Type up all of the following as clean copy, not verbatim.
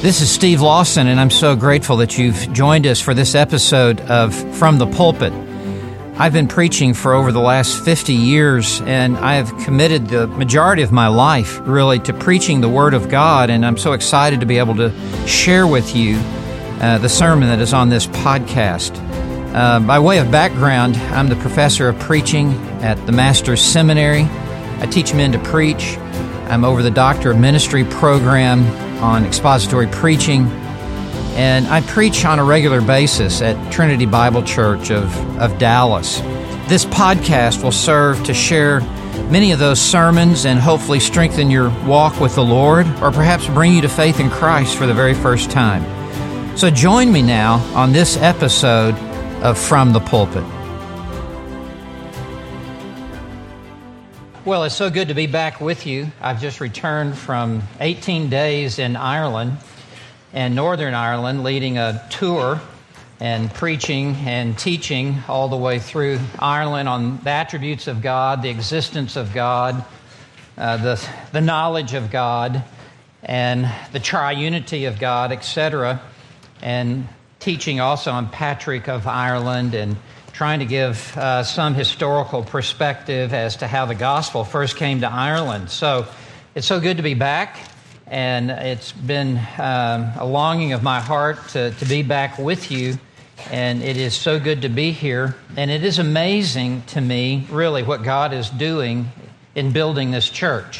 This is Steve Lawson, and I'm so grateful that you've joined us for this episode of From the Pulpit. I've been preaching for over the last 50 years, and I have committed the majority of my life, really, to preaching the Word of God, and I'm so excited to be able to share with you the sermon that is on this podcast. By way of background, I'm the professor of preaching at the Master's Seminary. I teach men to preach. I'm over the Doctor of Ministry program on expository preaching, and I preach on a regular basis at Trinity Bible Church of Dallas. This podcast will serve to share many of those sermons and hopefully strengthen your walk with the Lord, or perhaps bring you to faith in Christ for the very first time. So join me now on this episode of From the Pulpit. Well, it's so good to be back with you. I've just returned from 18 days in Ireland and Northern Ireland, leading a tour and preaching and teaching all the way through Ireland on the attributes of God, the existence of God, the knowledge of God, and the triunity of God, etc., and teaching also on Patrick of Ireland and trying to give some historical perspective as to how the gospel first came to Ireland. So it's so good to be back, and it's been a longing of my heart to be back with you, and it is so good to be here. And it is amazing to me, really, what God is doing in building this church.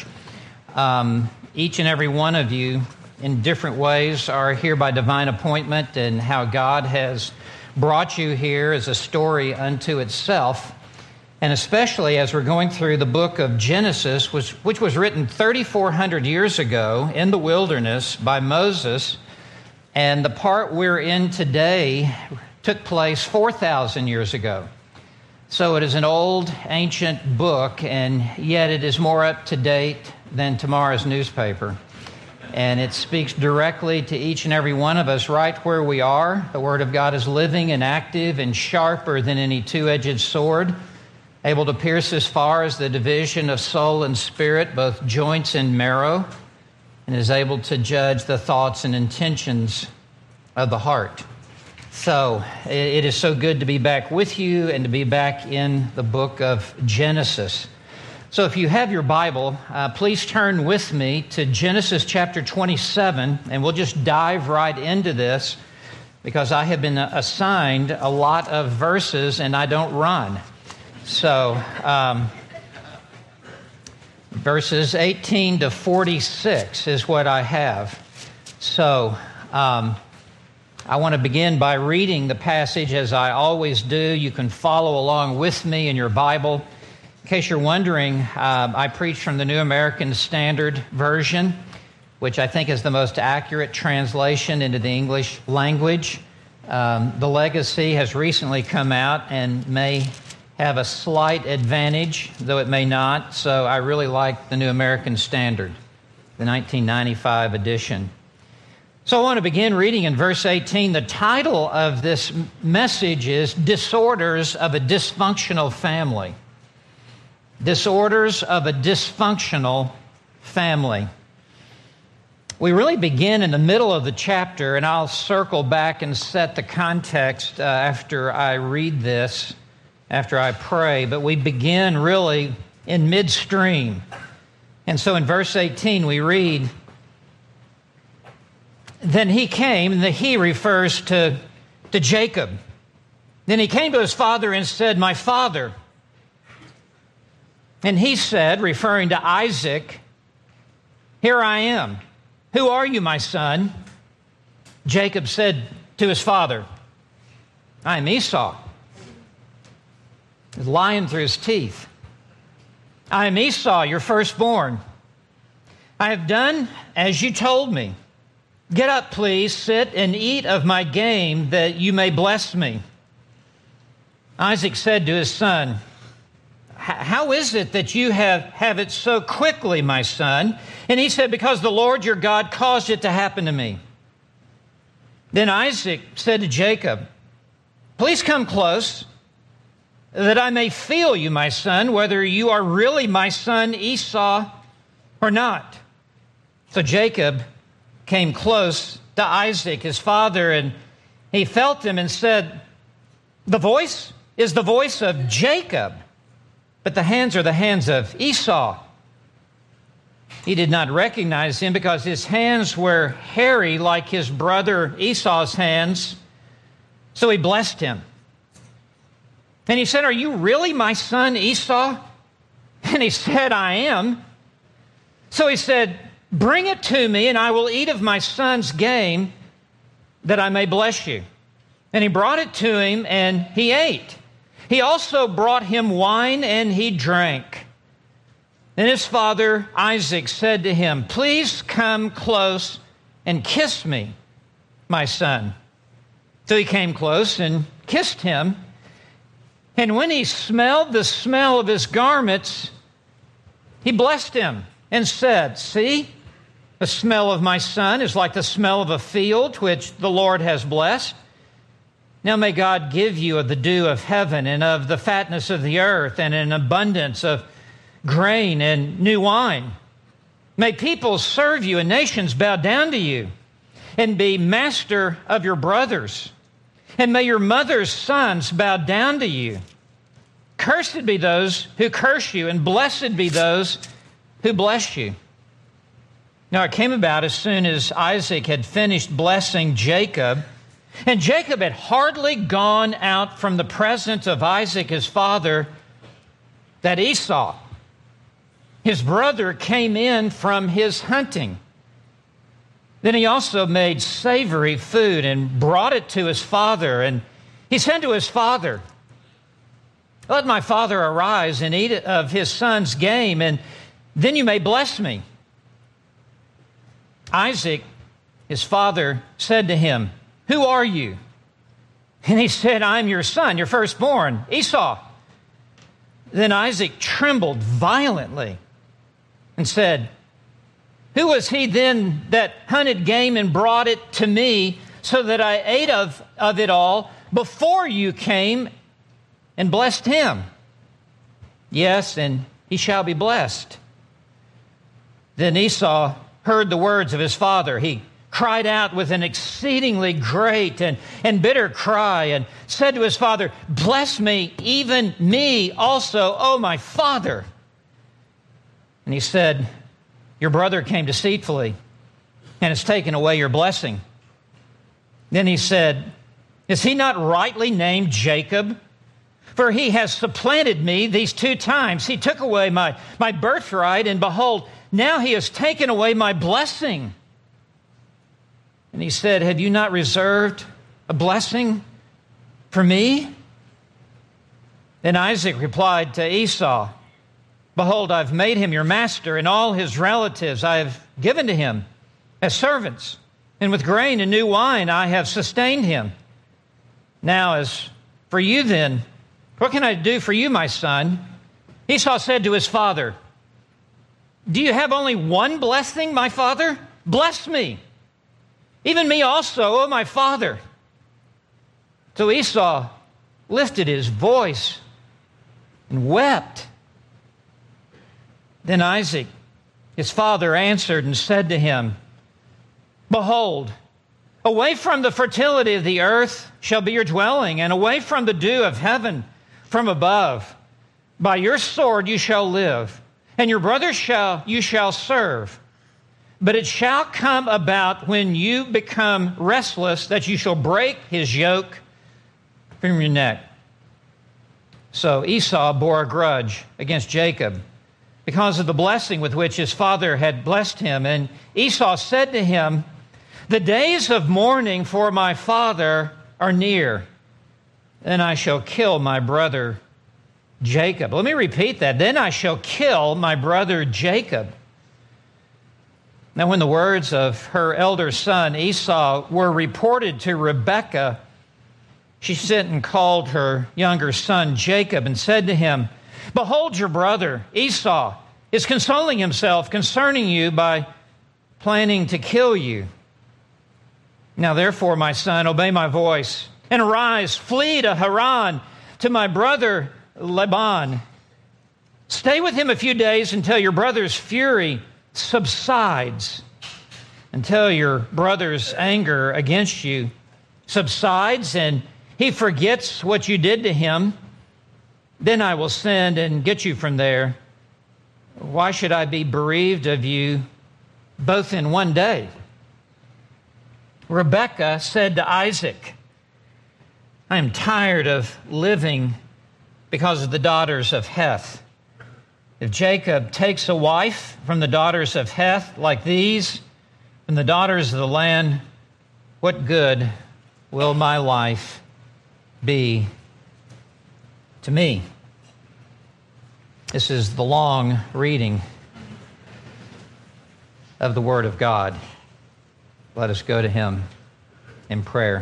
Each and every one of you, in different ways, are here by divine appointment, and how God has brought you here is a story unto itself, and especially as we're going through the book of Genesis, which was written 3,400 years ago in the wilderness by Moses, and the part we're in today took place 4,000 years ago. So it is an old, ancient book, and yet it is more up to date than tomorrow's newspaper. And it speaks directly to each and every one of us right where we are. The Word of God is living and active and sharper than any two-edged sword, able to pierce as far as the division of soul and spirit, both joints and marrow, and is able to judge the thoughts and intentions of the heart. So it is so good to be back with you and to be back in the book of Genesis. So if you have your Bible, please turn with me to Genesis chapter 27, and we'll just dive right into this because I have been assigned a lot of verses and I don't run. So verses 18 to 46 is what I have. So I want to begin by reading the passage as I always do. You can follow along with me in your Bible. In case you're wondering, I preach from the New American Standard Version, which I think is the most accurate translation into the English language. The Legacy has recently come out and may have a slight advantage, though it may not. So I really like the New American Standard, the 1995 edition. So I want to begin reading in verse 18. The title of this message is Disorders of a Dysfunctional Family. Disorders of a dysfunctional family. We really begin in the middle of the chapter, and I'll circle back and set the context after I read this, after I pray, but we begin really in midstream. And so in verse 18 we read, Then he came, and the he refers to Jacob. Then he came to his father and said, My father. And he said, referring to Isaac, Here I am. Who are you, my son? Jacob said to his father, I am Esau. Lying through his teeth. I am Esau, your firstborn. I have done as you told me. Get up, please, sit and eat of my game that you may bless me. Isaac said to his son, How is it that you have it so quickly, my son? And he said, Because the Lord your God caused it to happen to me. Then Isaac said to Jacob, Please come close, that I may feel you, my son, whether you are really my son Esau or not. So Jacob came close to Isaac, his father, and he felt him and said, "The voice is the voice of Jacob, but the hands are the hands of Esau." He did not recognize him because his hands were hairy like his brother Esau's hands. So he blessed him. And he said, "Are you really my son Esau?" And he said, "I am." So he said, "Bring it to me, and I will eat of my son's game, that I may bless you." And he brought it to him, and he ate. He also brought him wine, and he drank. Then his father Isaac said to him, "Please come close and kiss me, my son." So he came close and kissed him. And when he smelled the smell of his garments, he blessed him and said, "See, the smell of my son is like the smell of a field which the Lord has blessed. Now may God give you of the dew of heaven and of the fatness of the earth and an abundance of grain and new wine. May peoples serve you and nations bow down to you and be master of your brothers. And may your mother's sons bow down to you. Cursed be those who curse you, and blessed be those who bless you." Now it came about as soon as Isaac had finished blessing Jacob, and Jacob had hardly gone out from the presence of Isaac his father, that Esau, his brother, came in from his hunting. Then he also made savory food and brought it to his father. And he said to his father, "Let my father arise and eat of his son's game, and then you may bless me." Isaac, his father, said to him, "Who are you?" And he said, "I'm your son, your firstborn, Esau." Then Isaac trembled violently and said, "Who was he then that hunted game and brought it to me, so that I ate of it all before you came and blessed him? Yes, and he shall be blessed." Then Esau heard the words of his father. He cried out with an exceedingly great and bitter cry and said to his father, "Bless me, even me also, O my father." And he said, "Your brother came deceitfully and has taken away your blessing." Then he said, "Is he not rightly named Jacob? For he has supplanted me these 2 times. He took away my birthright, and behold, now he has taken away my blessing." And he said, "Have you not reserved a blessing for me?" Then Isaac replied to Esau, "Behold, I've made him your master, and all his relatives I have given to him as servants, and with grain and new wine I have sustained him. Now as for you then, what can I do for you, my son?" Esau said to his father, "Do you have only one blessing, my father? Bless me, even me also, O my father." So Esau lifted his voice and wept. Then Isaac, his father, answered and said to him, "Behold, away from the fertility of the earth shall be your dwelling, and away from the dew of heaven from above. By your sword you shall live, and your brothers you shall serve. But it shall come about when you become restless that you shall break his yoke from your neck." So Esau bore a grudge against Jacob because of the blessing with which his father had blessed him. And Esau said to him, "The days of mourning for my father are near. Then I shall kill my brother Jacob." Let me repeat that. "Then I shall kill my brother Jacob." Now when the words of her elder son Esau were reported to Rebekah, she sent and called her younger son Jacob and said to him, "Behold, your brother Esau is consoling himself concerning you by planning to kill you. Now therefore, my son, obey my voice, and arise, flee to Haran, to my brother Laban. Stay with him a few days until your brother's fury subsides, until your brother's anger against you subsides and he forgets what you did to him. Then I will send and get you from there. Why should I be bereaved of you both in one day?" Rebekah said to Isaac, "I am tired of living because of the daughters of Heth. If Jacob takes a wife from the daughters of Heth like these, from the daughters of the land, what good will my life be to me?" This is the long reading of the Word of God. Let us go to Him in prayer.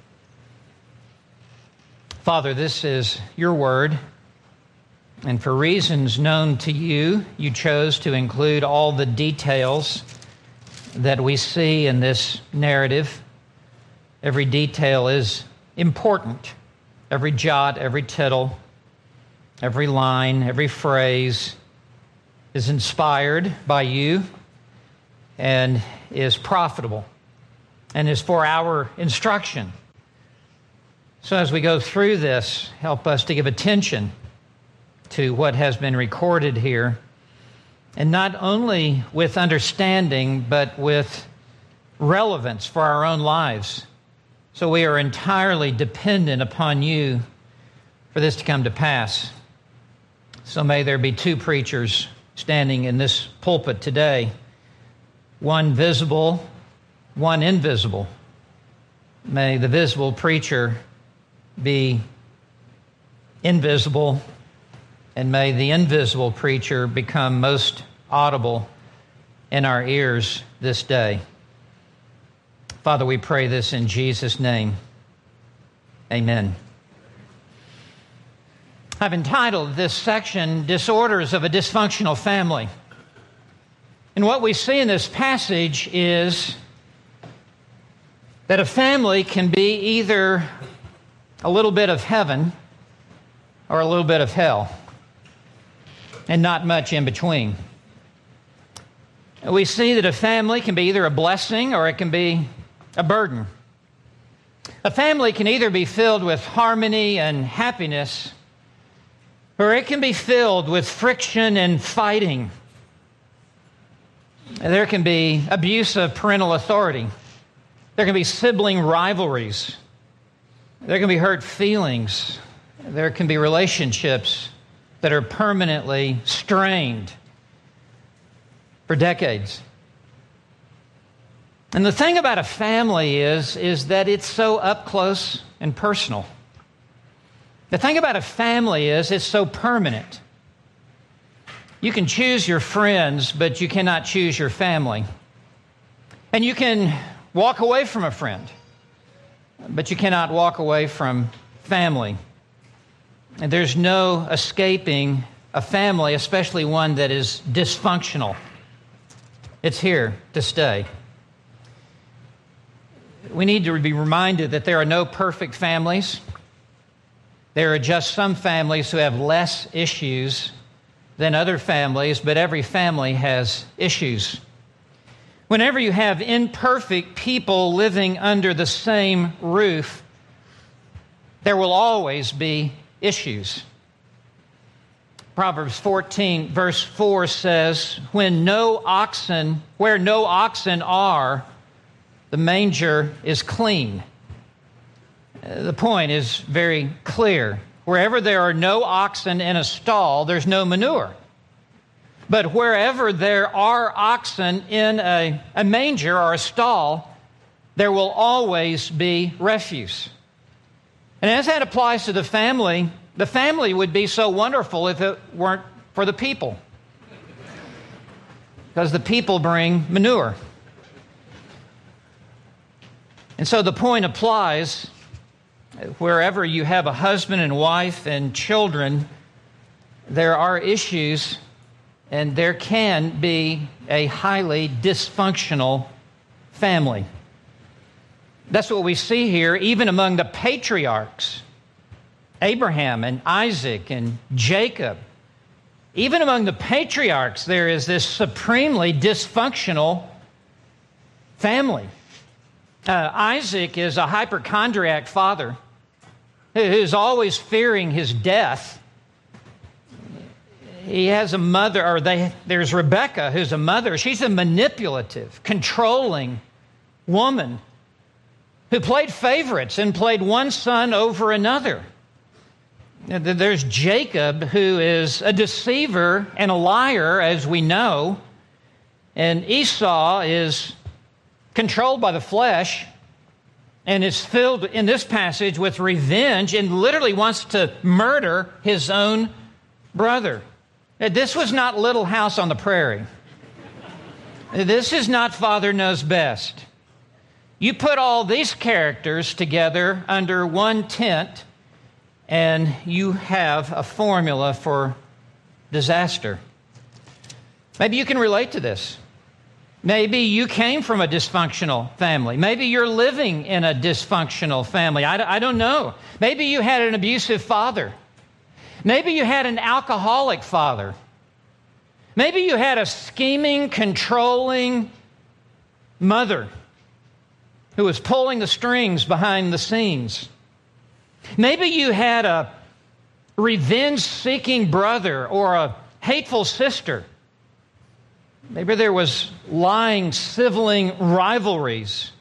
Father, this is your Word, and for reasons known to you, you chose to include all the details that we see in this narrative. Every detail is important. Every jot, every tittle, every line, every phrase is inspired by you and is profitable and is for our instruction. So as we go through this, help us to give attention to what has been recorded here, and not only with understanding, but with relevance for our own lives. So we are entirely dependent upon you for this to come to pass. So may there be two preachers standing in this pulpit today, one visible, one invisible. May the visible preacher be invisible, and may the invisible preacher become most audible in our ears this day. Father, we pray this in Jesus' name. Amen. I've entitled this section, "Disorders of a Dysfunctional Family." And what we see in this passage is that a family can be either a little bit of heaven or a little bit of hell, and not much in between. We see that a family can be either a blessing or it can be a burden. A family can either be filled with harmony and happiness, or it can be filled with friction and fighting. There can be abuse of parental authority. There can be sibling rivalries. There can be hurt feelings. There can be relationships that are permanently strained for decades. And the thing about a family is that it's so up close and personal. The thing about a family is it's so permanent. You can choose your friends, but you cannot choose your family. And you can walk away from a friend, but you cannot walk away from family. And there's no escaping a family, especially one that is dysfunctional. It's here to stay. We need to be reminded that there are no perfect families. There are just some families who have less issues than other families, but every family has issues. Whenever you have imperfect people living under the same roof, there will always be issues. Proverbs 14, verse 4 says, where no oxen are, the manger is clean. The point is very clear. Wherever there are no oxen in a stall, there's no manure. But wherever there are oxen in a manger or a stall, there will always be refuse. And as that applies to the family would be so wonderful if it weren't for the people. Because the people bring manure. And so the point applies wherever you have a husband and wife and children, there are issues and there can be a highly dysfunctional family. That's what we see here, even among the patriarchs, Abraham and Isaac and Jacob. Even among the patriarchs, there is this supremely dysfunctional family. Isaac is a hypochondriac father who's always fearing his death. He has a mother, there's Rebekah, who's a mother. She's a manipulative, controlling woman who played favorites and played one son over another. There's Jacob, who is a deceiver and a liar, as we know. And Esau is controlled by the flesh and is filled in this passage with revenge and literally wants to murder his own brother. This was not Little House on the Prairie. This is not Father Knows Best. You put all these characters together under one tent, and you have a formula for disaster. Maybe you can relate to this. Maybe you came from a dysfunctional family. Maybe you're living in a dysfunctional family. I don't know. Maybe you had an abusive father. Maybe you had an alcoholic father. Maybe you had a scheming, controlling mother who was pulling the strings behind the scenes. Maybe you had a revenge-seeking brother or a hateful sister. Maybe there was lying, sibling rivalries.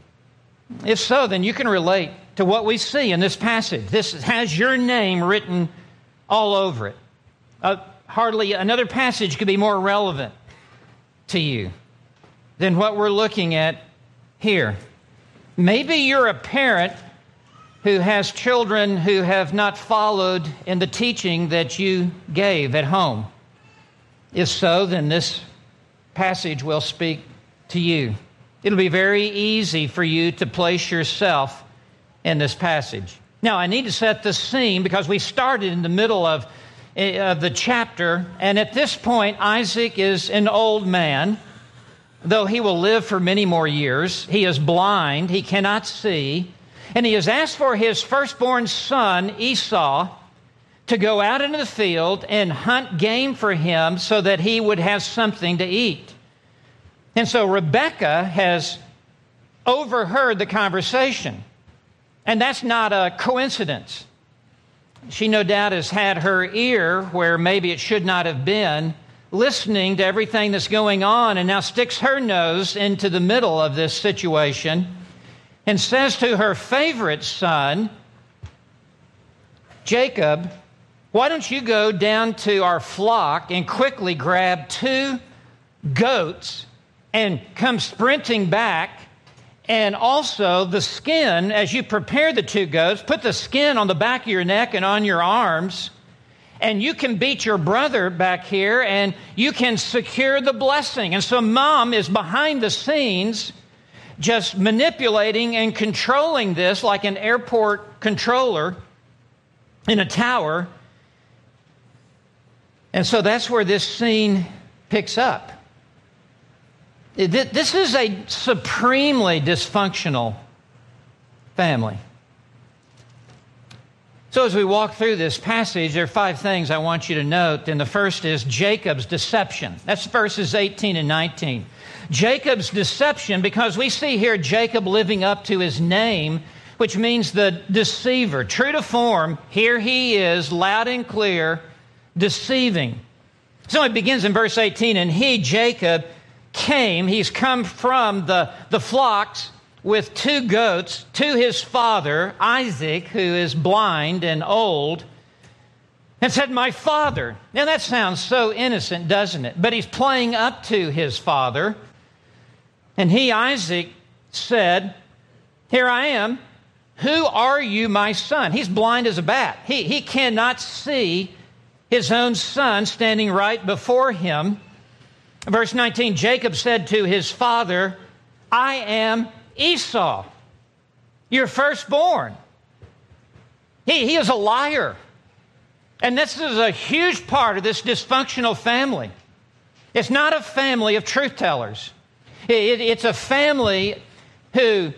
If so, then you can relate to what we see in this passage. This has your name written all over it. Hardly another passage could be more relevant to you than what we're looking at here. Maybe you're a parent who has children who have not followed in the teaching that you gave at home. If so, then this passage will speak to you. It'll be very easy for you to place yourself in this passage. Now, I need to set the scene because we started in the middle of the chapter, and at this point, Isaac is an old man, though he will live for many more years. He is blind, he cannot see, and he has asked for his firstborn son, Esau, to go out into the field and hunt game for him so that he would have something to eat. And so Rebekah has overheard the conversation. And that's not a coincidence. She no doubt has had her ear where maybe it should not have been, listening to everything that's going on, and now sticks her nose into the middle of this situation and says to her favorite son, Jacob, why don't you go down to our flock and quickly grab 2 goats and come sprinting back, and also the skin, as you prepare the 2 goats, put the skin on the back of your neck and on your arms, and you can beat your brother back here, and you can secure the blessing. And so mom is behind the scenes, just manipulating and controlling this like an airport controller in a tower. And so that's where this scene picks up. This is a supremely dysfunctional family. So as we walk through this passage, there are 5 things I want you to note. And the first is Jacob's deception. That's verses 18 and 19. Jacob's deception, because we see here Jacob living up to his name, which means the deceiver. True to form, here he is, loud and clear, deceiving. So it begins in verse 18, and he, Jacob, he's come from the flocks with 2 goats to his father, Isaac, who is blind and old, and said, my father. Now that sounds so innocent, doesn't it? But he's playing up to his father. And he, Isaac, said, here I am. Who are you, my son? He's blind as a bat. He cannot see his own son standing right before him. Verse 19, Jacob said to his father, I am Esau, your firstborn. He is a liar. And this is a huge part of this dysfunctional family. It's not a family of truth tellers. It's a family who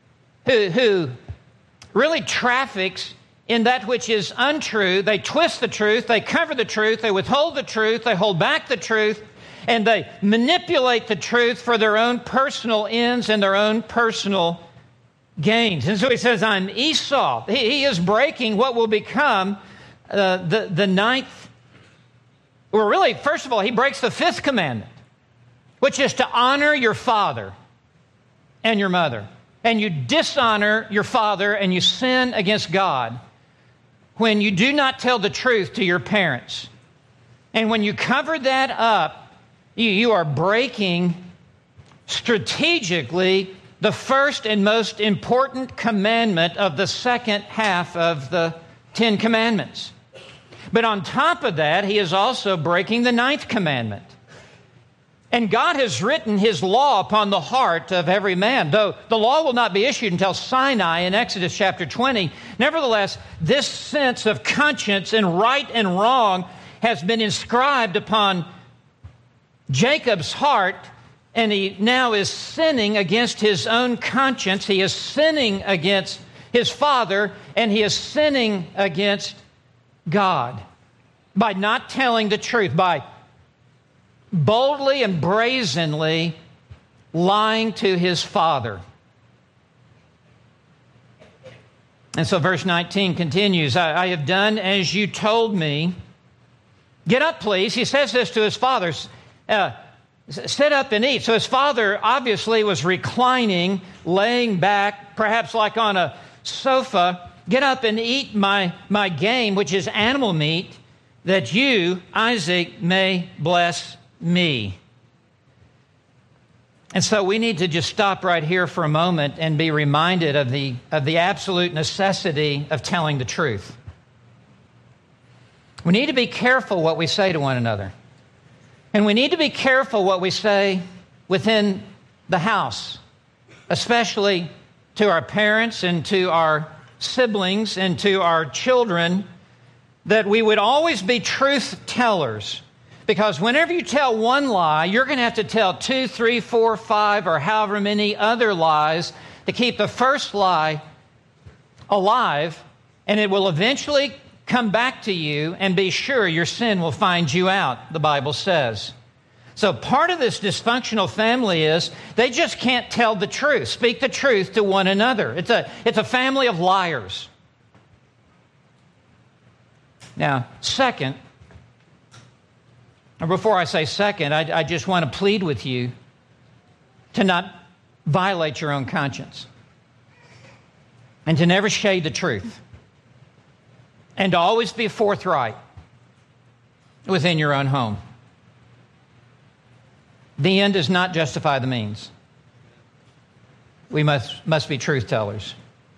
really traffics in that which is untrue. They twist the truth, they cover the truth, they withhold the truth, they hold back the truth. and they manipulate the truth for their own personal ends and their own personal gains. And so he says, I'm Esau. He is breaking what will become the ninth. Well, really, first of all, he breaks the fifth commandment, which is to honor your father and your mother. And you dishonor your father and you sin against God when you do not tell the truth to your parents. And when you cover that up, you are breaking strategically the first and most important commandment of the second half of the Ten Commandments. But on top of that, he is also breaking the ninth commandment. And God has written his law upon the heart of every man. Though the law will not be issued until Sinai in Exodus chapter 20, nevertheless, this sense of conscience and right and wrong has been inscribed upon Jacob's heart, and he now is sinning against his own conscience. He is sinning against his father, and he is sinning against God by not telling the truth, by boldly and brazenly lying to his father. And so verse 19 continues, I have done as you told me. Get up, please. He says this to his father. Sit up and eat. So his father obviously was reclining, laying back, perhaps like on a sofa. Get up and eat my game, which is animal meat, that you, Isaac, may bless me. And so we need to just stop right here for a moment and be reminded of the absolute necessity of telling the truth. We need to be careful what we say to one another. And we need to be careful what we say within the house, especially to our parents and to our siblings and to our children, that we would always be truth tellers. Because whenever you tell one lie, you're going to have to tell 2, 3, 4, 5, or however many other lies to keep the first lie alive, and it will eventually come back to you, and be sure your sin will find you out, the Bible says. So part of this dysfunctional family is they just can't tell the truth, speak the truth to one another. It's a family of liars. Now, second, or before I say second, I just want to plead with you to not violate your own conscience and to never shade the truth and to always be forthright within your own home. The end does not justify the means. We must be truth tellers.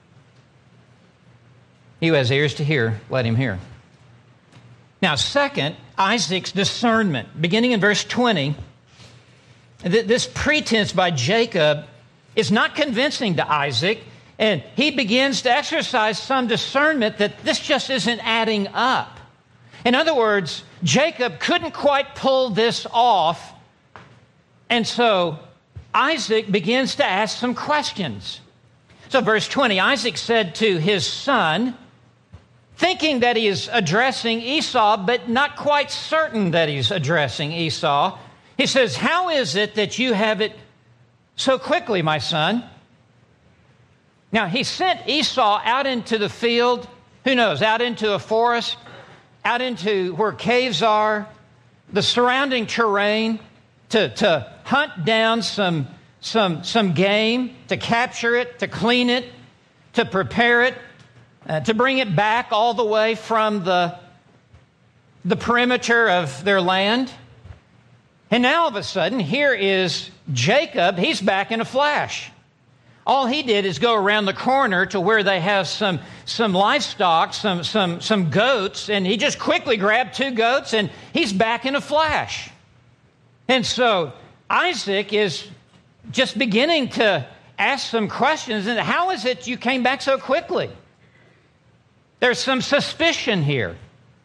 He who has ears to hear, let him hear. Now, second, Isaac's discernment. Beginning in verse 20, this pretense by Jacob is not convincing to Isaac, and he begins to exercise some discernment that this just isn't adding up. In other words, Jacob couldn't quite pull this off, and so Isaac begins to ask some questions. So verse 20, Isaac said to his son, thinking that he is addressing Esau, but not quite certain that he's addressing Esau. He says, how is it that you have it so quickly, my son? Now, he sent Esau out into the field, who knows, out into a forest, out into where caves are, the surrounding terrain, to hunt down some game, to capture it, to clean it, to prepare it, to bring it back all the way from the perimeter of their land. And now all of a sudden, here is Jacob. He's back in a flash. All he did is go around the corner to where they have some livestock, some goats, and he just quickly grabbed 2 goats, and he's back in a flash. And so Isaac is just beginning to ask some questions. And how is it you came back so quickly? There's some suspicion here.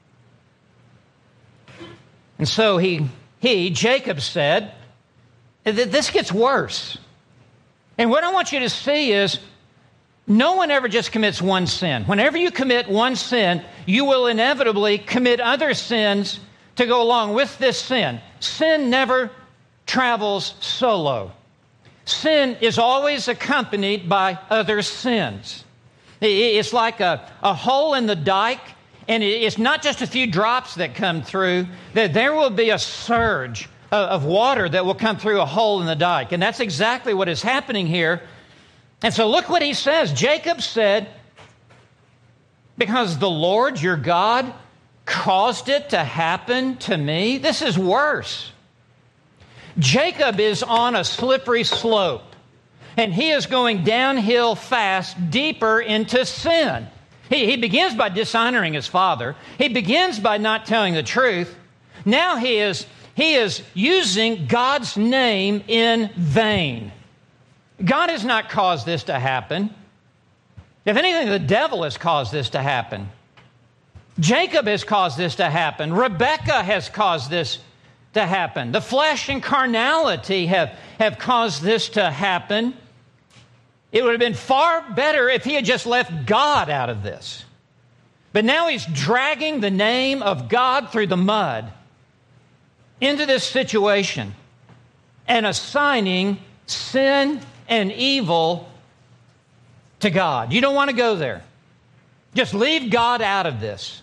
And so Jacob said, this gets worse. And what I want you to see is no one ever just commits one sin. Whenever you commit one sin, you will inevitably commit other sins to go along with this sin. Sin never travels solo. Sin is always accompanied by other sins. It's like a hole in the dike, and it's not just a few drops that come through, that there will be a surge of water that will come through a hole in the dike. And that's exactly what is happening here. And so look what he says. Jacob said, because the Lord your God caused it to happen to me. This is worse. Jacob is on a slippery slope, and he is going downhill fast, deeper into sin. He begins by dishonoring his father. He begins by not telling the truth. Now he is using God's name in vain. God has not caused this to happen. If anything, the devil has caused this to happen. Jacob has caused this to happen. Rebekah has caused this to happen. The flesh and carnality have caused this to happen. It would have been far better if he had just left God out of this. But now he's dragging the name of God through the mud into this situation and assigning sin and evil to God. You don't want to go there. Just leave God out of this.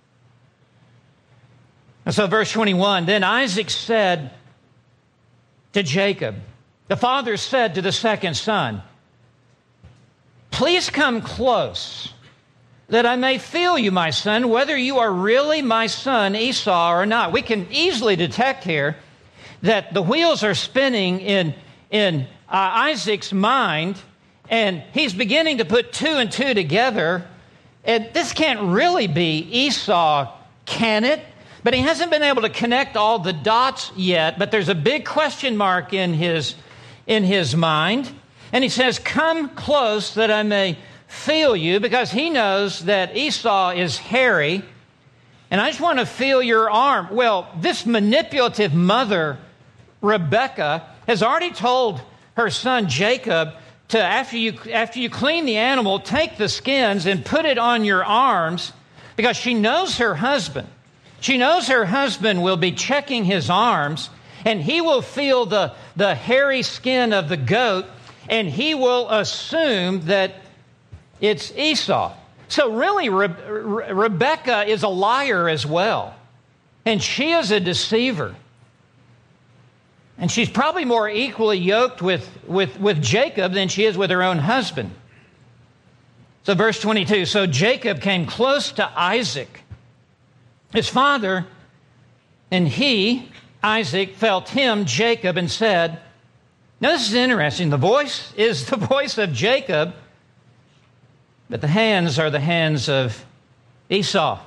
And so verse 21, then Isaac said to Jacob, the father said to the second son, please come close, that I may feel you, my son, whether you are really my son Esau or not. We can easily detect here that the wheels are spinning in Isaac's mind, and he's beginning to put two and two together. And this can't really be Esau, can it? But he hasn't been able to connect all the dots yet, but there's a big question mark in his mind. And he says, come close that I may feel you, because he knows that Esau is hairy, and I just want to feel your arm. Well, this manipulative mother, Rebekah, has already told her son Jacob to, after you clean the animal, take the skins and put it on your arms, because she knows her husband. She knows her husband will be checking his arms, and he will feel the hairy skin of the goat, and he will assume that it's Esau. So really, Rebekah is a liar as well, and she is a deceiver. And she's probably more equally yoked with Jacob than she is with her own husband. So verse 22, so Jacob came close to Isaac, his father, and he, Isaac, felt him, Jacob, and said, now this is interesting. The voice is the voice of Jacob, but the hands are the hands of Esau.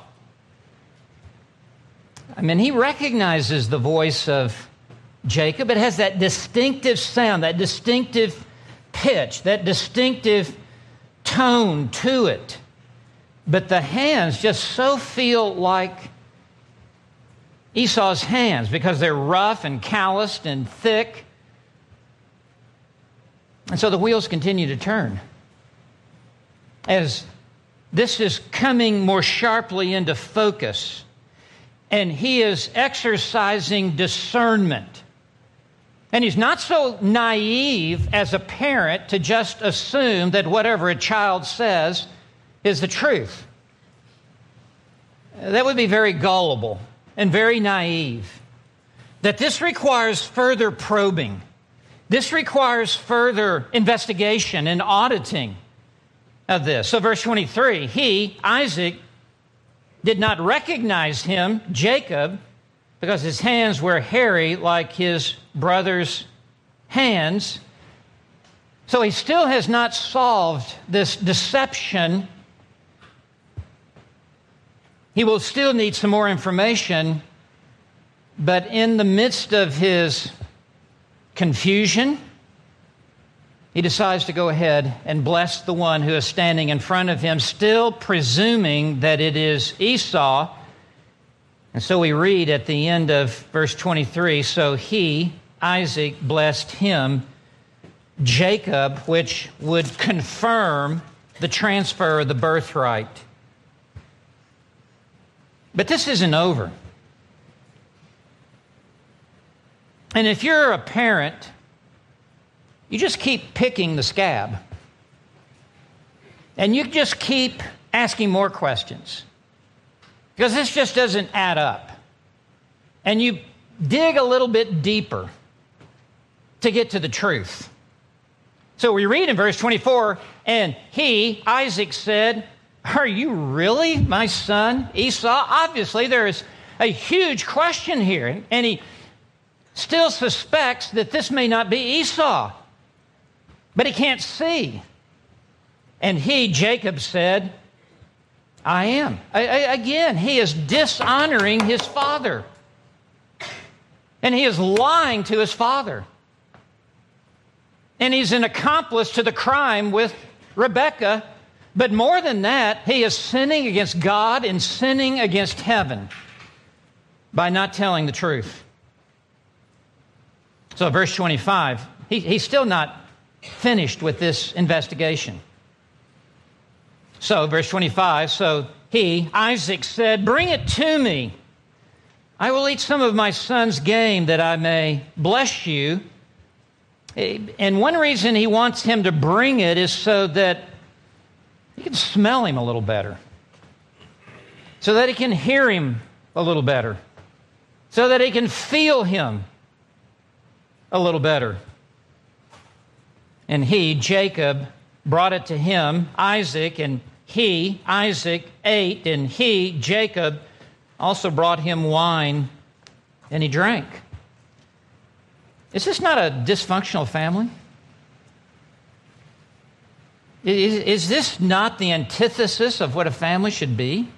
I mean, he recognizes the voice of Jacob. It has that distinctive sound, that distinctive pitch, that distinctive tone to it. But the hands just so feel like Esau's hands, because they're rough and calloused and thick. And so the wheels continue to turn as this is coming more sharply into focus, and he is exercising discernment. And he's not so naive as a parent to just assume that whatever a child says is the truth. That would be very gullible and very naive. That this requires further probing. This requires further investigation and auditing of this. So verse 23, he, Isaac, did not recognize him, Jacob, because his hands were hairy like his brother's hands. So he still has not solved this deception. He will still need some more information, but in the midst of his confusion, he decides to go ahead and bless the one who is standing in front of him, still presuming that it is Esau. And so we read at the end of verse 23, so he, Isaac, blessed him, Jacob, which would confirm the transfer of the birthright. But this isn't over. And if you're a parent, you just keep picking the scab. And you just keep asking more questions. Because this just doesn't add up. And you dig a little bit deeper to get to the truth. So we read in verse 24, and he, Isaac, said, "Are you really my son, Esau?" Obviously, there is a huge question here. And he still suspects that this may not be Esau. But he can't see. And he, Jacob, said, "I am." Again, he is dishonoring his father. And he is lying to his father. And he's an accomplice to the crime with Rebekah. But more than that, he is sinning against God and sinning against heaven by not telling the truth. So verse 25, he's still not finished with this investigation. So verse 25, so he, Isaac, said, "Bring it to me. I will eat some of my son's game that I may bless you." And one reason he wants him to bring it is so that he can smell him a little better, so that he can hear him a little better, so that he can feel him a little better. And he, Jacob, brought it to him, Isaac, and he, Isaac, ate, and he, Jacob, also brought him wine, and he drank. Is this not a dysfunctional family? Is this not the antithesis of what a family should be?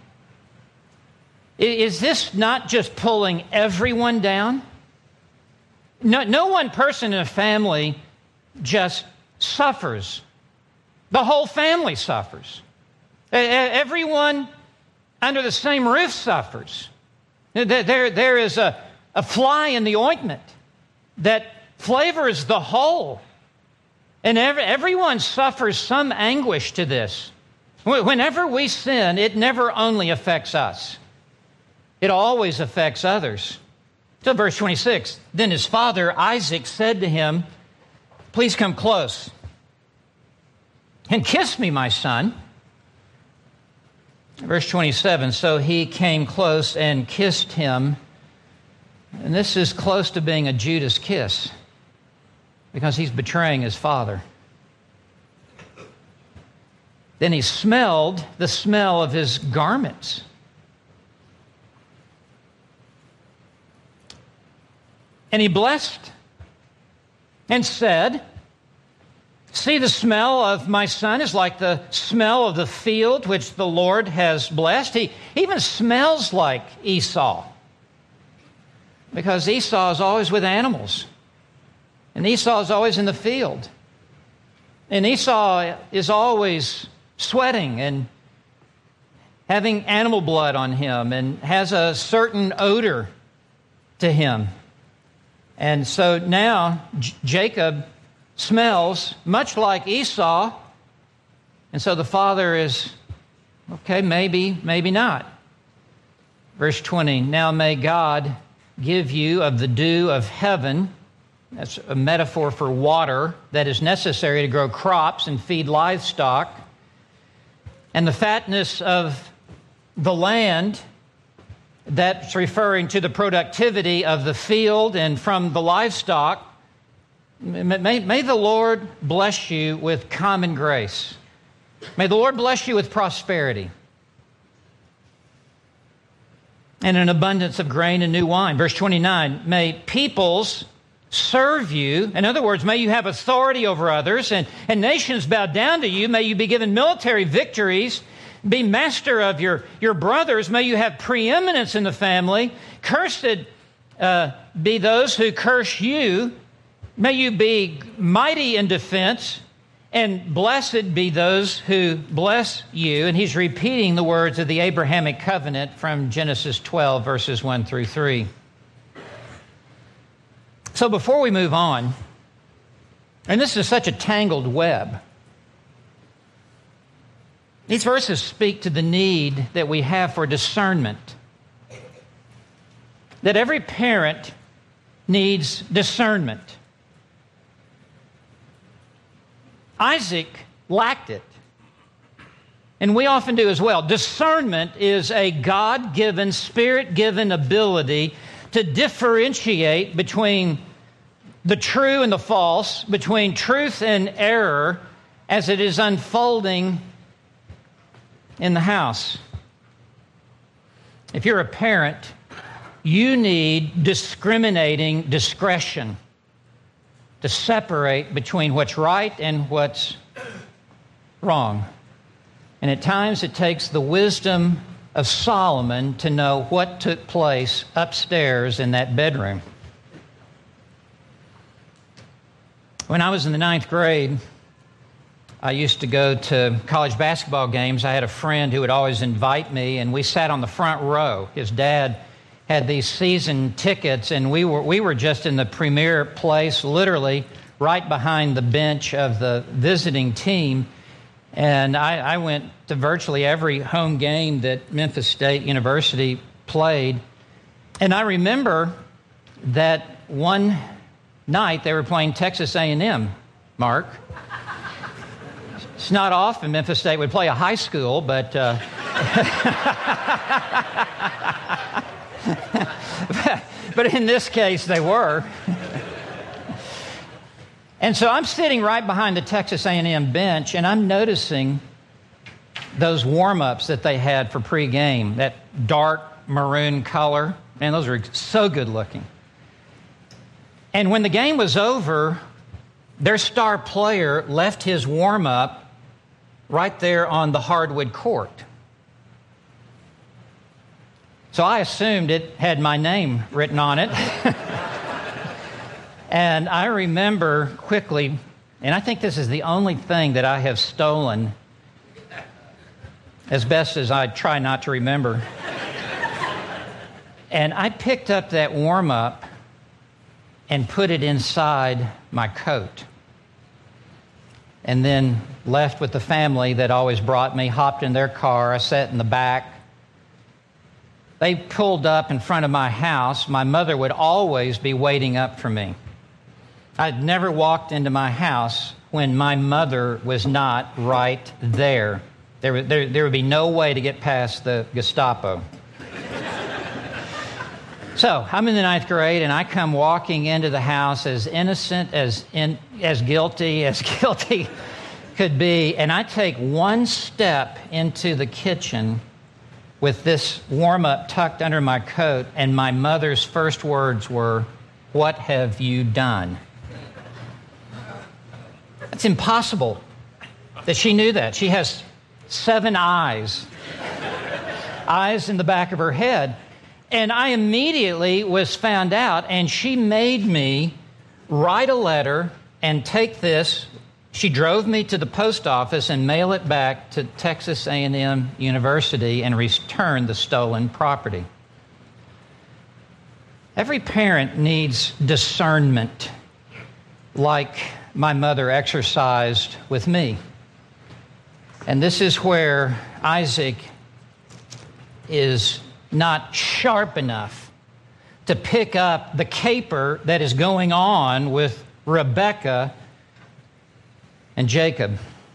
Is this not just pulling everyone down? No one person in a family just suffers. The whole family suffers. Everyone under the same roof suffers. There is a fly in the ointment that flavors the whole. And everyone suffers some anguish to this. Whenever we sin, it never only affects us. It always affects others. So verse 26, then his father Isaac said to him, "Please come close and kiss me, my son." Verse 27, so he came close and kissed him. And this is close to being a Judas kiss, because he's betraying his father. Then he smelled the smell of his garments. And he blessed and said, "See, the smell of my son is like the smell of the field which the Lord has blessed." He even smells like Esau, because Esau is always with animals. And Esau is always in the field. And Esau is always sweating and having animal blood on him and has a certain odor to him. And so now Jacob smells much like Esau. And so the father is, okay, maybe not. Verse 20, now may God give you of the dew of heaven. That's a metaphor for water that is necessary to grow crops and feed livestock. And the fatness of the land, that's referring to the productivity of the field and from the livestock. May the Lord bless you with common grace. May the Lord bless you with prosperity and an abundance of grain and new wine. Verse 29, may peoples serve you. In other words, may you have authority over others, and nations bow down to you. May you be given military victories, be master of your brothers. May you have preeminence in the family. Cursed be those who curse you. May you be mighty in defense, and blessed be those who bless you. And he's repeating the words of the Abrahamic covenant from Genesis 12, verses 1 through 3. So before we move on, and this is such a tangled web, these verses speak to the need that we have for discernment. That every parent needs discernment. Isaac lacked it. And we often do as well. Discernment is a God-given, Spirit-given ability to differentiate between the true and the false, between truth and error as it is unfolding in the house. If you're a parent, you need discriminating discretion to separate between what's right and what's wrong. And at times it takes the wisdom of Solomon to know what took place upstairs in that bedroom. When I was in the 9th grade, I used to go to college basketball games. I had a friend who would always invite me, and we sat on the front row. His dad had these season tickets, and we were just in the premier place, literally right behind the bench of the visiting team. And I went to virtually every home game that Memphis State University played. And I remember that one night they were playing Texas A&M, Mark. It's not often Memphis State would play a high school, but but in this case they were. And so I'm sitting right behind the Texas A&M bench, and I'm noticing those warm-ups that they had for pregame, that dark maroon color. Man, those were so good looking. And when the game was over, their star player left his warm-up right there on the hardwood court. So I assumed it had my name written on it. And I remember quickly, and I think this is the only thing that I have stolen, as best as I try not to remember. And I picked up that warm-up and put it inside my coat. And then left with the family that always brought me, hopped in their car. I sat in the back. They pulled up in front of my house. My mother would always be waiting up for me. I'd never walked into my house when my mother was not right there. There would be no way to get past the Gestapo. So I'm in the 9th grade, and I come walking into the house as innocent, as guilty could be, and I take one step into the kitchen with this warm-up tucked under my coat, and my mother's first words were, "What have you done?" It's impossible that she knew that. She has 7 eyes in the back of her head. And I immediately was found out, and she made me write a letter and take this. She drove me to the post office and mail it back to Texas A&M University and return the stolen property. Every parent needs discernment like my mother exercised with me. And this is where Isaac is not sharp enough to pick up the caper that is going on with Rebekah and Jacob.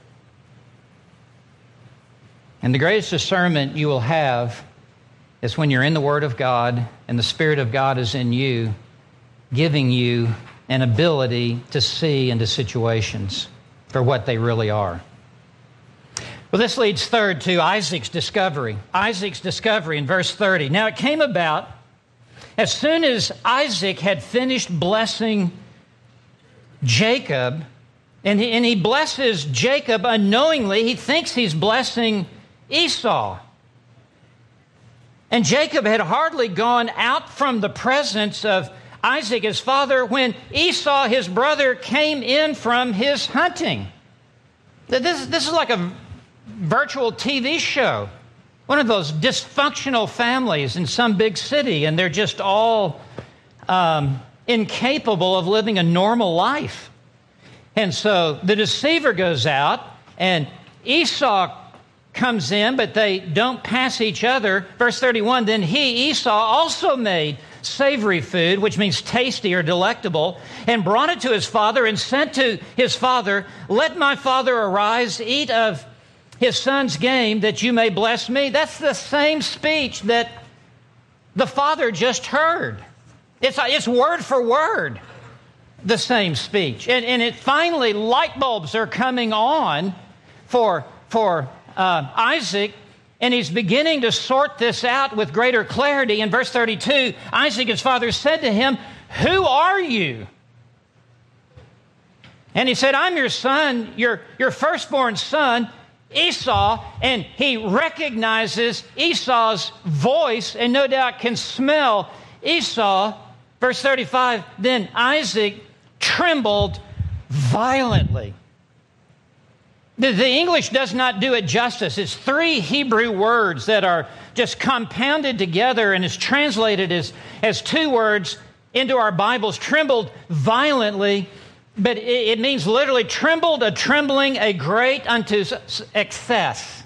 And the greatest discernment you will have is when you're in the Word of God and the Spirit of God is in you, giving you an ability to see into situations for what they really are. Well, this leads third to Isaac's discovery. Isaac's discovery in verse 30. Now it came about as soon as Isaac had finished blessing Jacob, and he blesses Jacob unknowingly. He thinks he's blessing Esau. And Jacob had hardly gone out from the presence of Isaac, his father, when Esau, his brother, came in from his hunting. This is like a virtual TV show. One of those dysfunctional families in some big city, and they're just all incapable of living a normal life. And so the deceiver goes out, and Esau comes in, but they don't pass each other. Verse 31, then he, Esau, also made savory food, which means tasty or delectable, and brought it to his father and sent to his father, let my father arise, eat of his son's game, that you may bless me. That's the same speech that the father just heard. It's word for word the same speech. And it finally, light bulbs are coming on for Isaac, and he's beginning to sort this out with greater clarity. In verse 32, Isaac, his father, said to him, who are you? And he said, I'm your son, your firstborn son, Esau. And he recognizes Esau's voice and no doubt can smell Esau. Verse 35, then Isaac trembled violently. The English does not do it justice. It's three Hebrew words that are just compounded together and is translated as two words into our Bibles. Trembled violently, but it means literally trembled, a trembling, a great unto excess.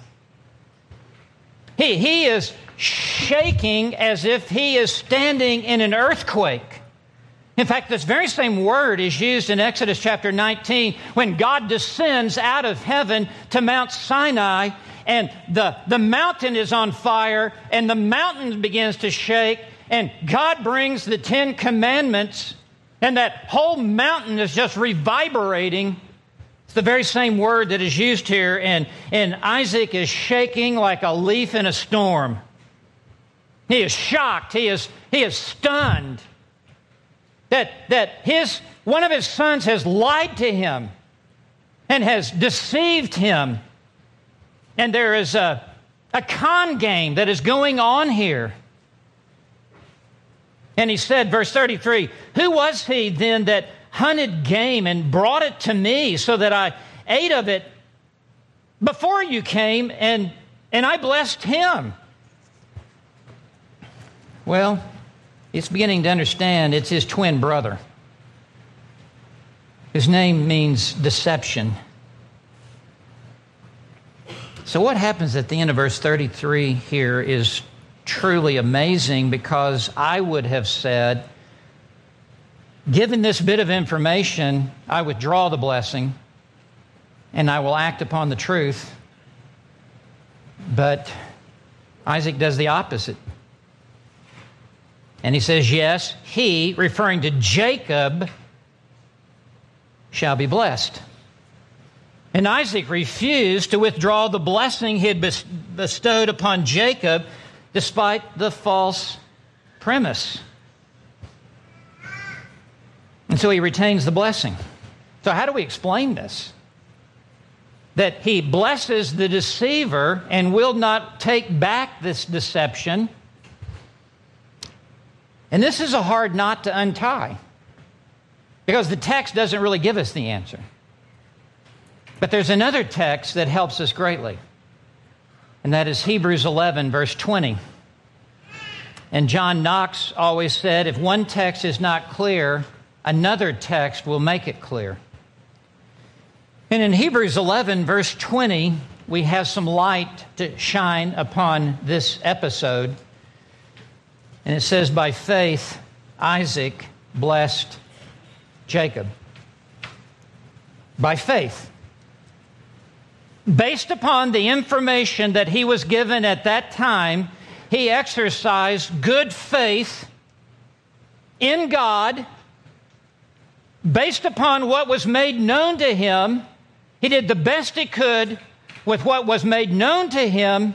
He is shaking as if he is standing in an earthquake. In fact, this very same word is used in Exodus chapter 19 when God descends out of heaven to Mount Sinai, and the mountain is on fire and the mountain begins to shake, and God brings the 10 Commandments, and that whole mountain is just reverberating. It's the very same word that is used here, and Isaac is shaking like a leaf in a storm. He is shocked. He is stunned that one of his sons has lied to him and has deceived him. And there is a con game that is going on here. And he said, verse 33, who was he then that hunted game and brought it to me so that I ate of it before you came, and I blessed him? Well, it's beginning to understand it's his twin brother. His name means deception. So what happens at the end of verse 33 here is truly amazing, because I would have said, given this bit of information, I withdraw the blessing and I will act upon the truth. But Isaac does the opposite. And he says, yes, he, referring to Jacob, shall be blessed. And Isaac refused to withdraw the blessing he had bestowed upon Jacob despite the false premise. And so he retains the blessing. So how do we explain this? That he blesses the deceiver and will not take back this deception. And this is a hard knot to untie, because the text doesn't really give us the answer. But there's another text that helps us greatly, and that is Hebrews 11, verse 20. And John Knox always said, if one text is not clear, another text will make it clear. And in Hebrews 11, verse 20, we have some light to shine upon this episode. And it says, by faith, Isaac blessed Jacob. By faith. Based upon the information that he was given at that time, he exercised good faith in God. Based upon what was made known to him, he did the best he could with what was made known to him.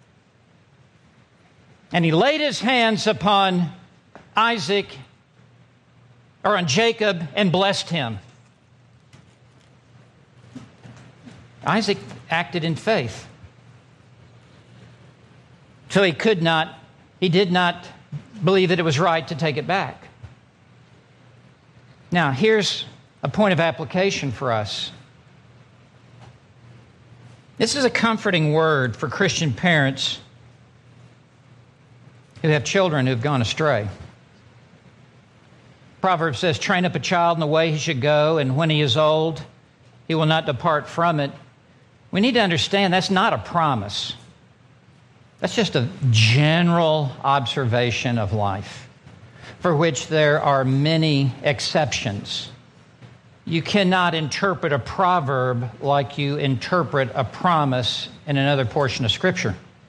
And he laid his hands upon Isaac, or on Jacob, and blessed him. Isaac acted in faith. So he did not believe that it was right to take it back. Now, here's a point of application for us. This is a comforting word for Christian parents who have children who have gone astray. Proverbs says, train up a child in the way he should go, and when he is old, he will not depart from it. we need to understand that's not a promise. That's just a general observation of life, for which there are many exceptions. You cannot interpret a proverb like you interpret a promise in another portion of Scripture.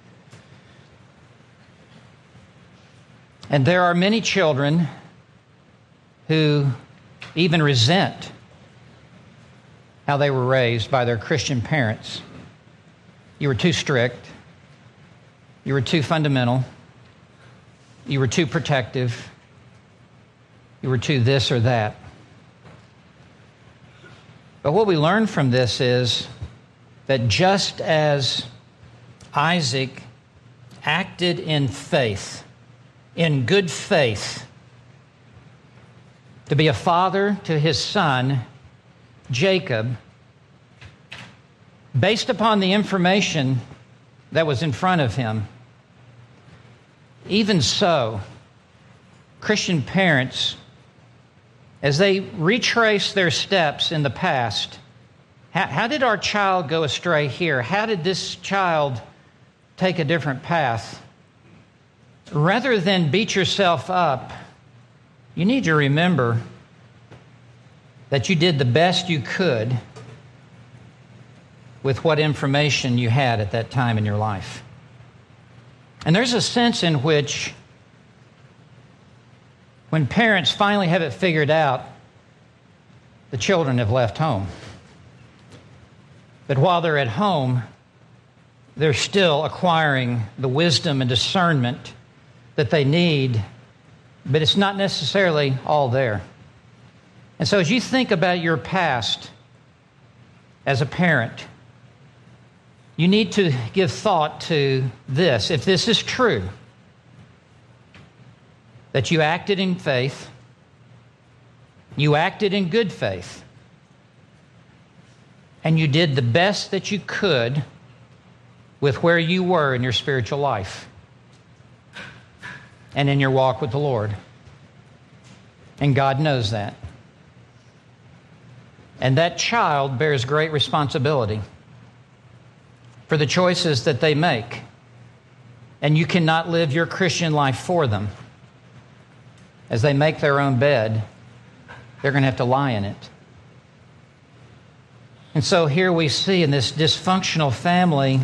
And there are many children who even resent how they were raised by their Christian parents. You were too strict. You were too fundamental. You were too protective. You were too this or that. But what we learn from this is that just as Isaac acted in faith, in good faith, to be a father to his son, Jacob, based upon the information that was in front of him, even so, Christian parents, as they retrace their steps in the past, how did our child go astray here? How did this child take a different path? Rather than beat yourself up, you need to remember that you did the best you could with what information you had at that time in your life. And there's a sense in which when parents finally have it figured out, the children have left home. But while they're at home, they're still acquiring the wisdom and discernment that they need, but it's not necessarily all there. And so as you think about your past as a parent, you need to give thought to this. If this is true, that you acted in faith, you acted in good faith, and you did the best that you could with where you were in your spiritual life and in your walk with the Lord. And God knows that. And that child bears great responsibility for the choices that they make. And you cannot live your Christian life for them. As they make their own bed, they're going to have to lie in it. And so here we see in this dysfunctional family,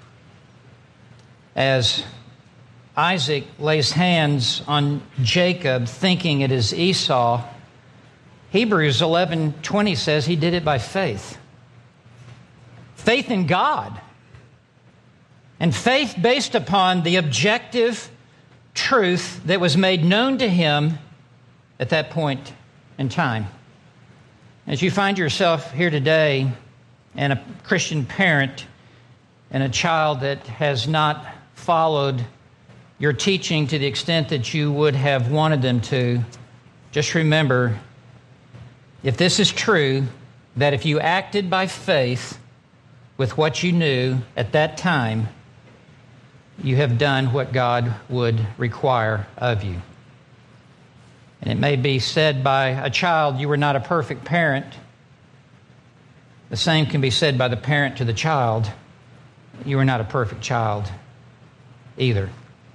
as Isaac lays hands on Jacob thinking it is Esau, Hebrews 11:20 says he did it by faith. Faith in God. And faith based upon the objective truth that was made known to him at that point in time. As you find yourself here today and a Christian parent and a child that has not followed your teaching to the extent that you would have wanted them to, just remember, if this is true, that if you acted by faith with what you knew at that time, you have done what God would require of you. And it may be said by a child, you were not a perfect parent. The same can be said by the parent to the child, you were not a perfect child either.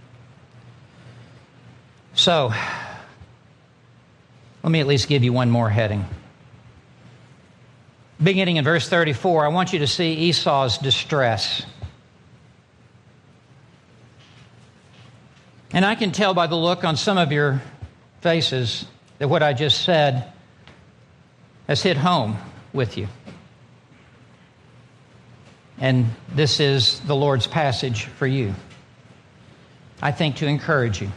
So, let me at least give you one more heading. Beginning in verse 34, I want you to see Esau's distress. And I can tell by the look on some of your faces that what I just said has hit home with you. And this is the Lord's passage for you, I think, to encourage you.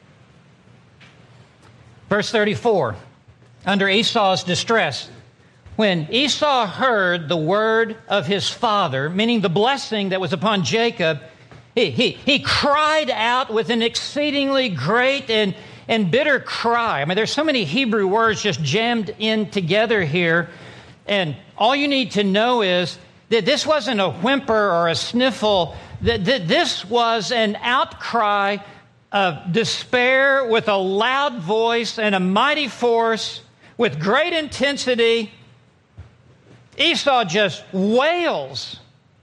Verse 34, under Esau's distress, when Esau heard the word of his father, meaning the blessing that was upon Jacob, he cried out with an exceedingly great and bitter cry. I mean, there's so many Hebrew words just jammed in together here. And all you need to know is that this wasn't a whimper or a sniffle. That this was an outcry of despair with a loud voice and a mighty force with great intensity. Esau just wails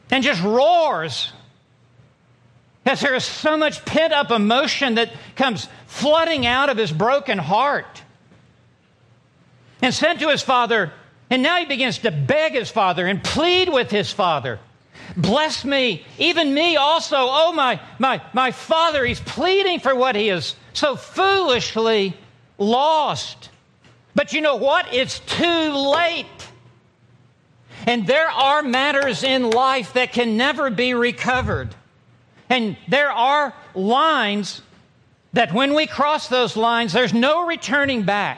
and just roars as there is so much pent-up emotion that comes flooding out of his broken heart. And said to his father, and now he begins to beg his father and plead with his father. Bless me, even me also. Oh, my father. He's pleading for what he is so foolishly lost. But you know what? It's too late. And there are matters in life that can never be recovered. And there are lines that when we cross those lines, there's no returning back.